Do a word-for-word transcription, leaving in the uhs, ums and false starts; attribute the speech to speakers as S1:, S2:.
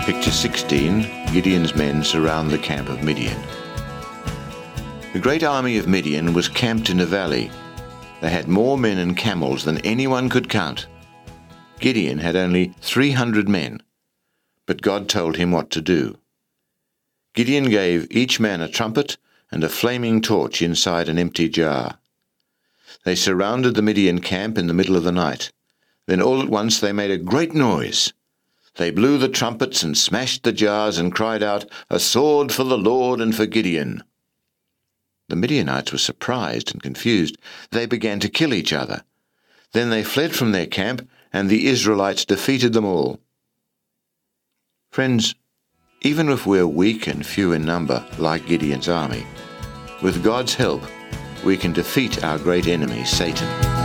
S1: Picture sixteen, Gideon's men surround the camp of Midian. The great army of Midian was camped in a valley. They had more men and camels than anyone could count. Gideon had only three hundred men, but God told him what to do. Gideon gave each man a trumpet and a flaming torch inside an empty jar. They surrounded the Midian camp in the middle of the night. Then all at once they made a great noise. They blew the trumpets and smashed the jars and cried out, "A sword for the Lord and for Gideon!" The Midianites were surprised and confused. They began to kill each other. Then they fled from their camp, and the Israelites defeated them all. Friends, even if we're weak and few in number, like Gideon's army, with God's help, we can defeat our great enemy, Satan.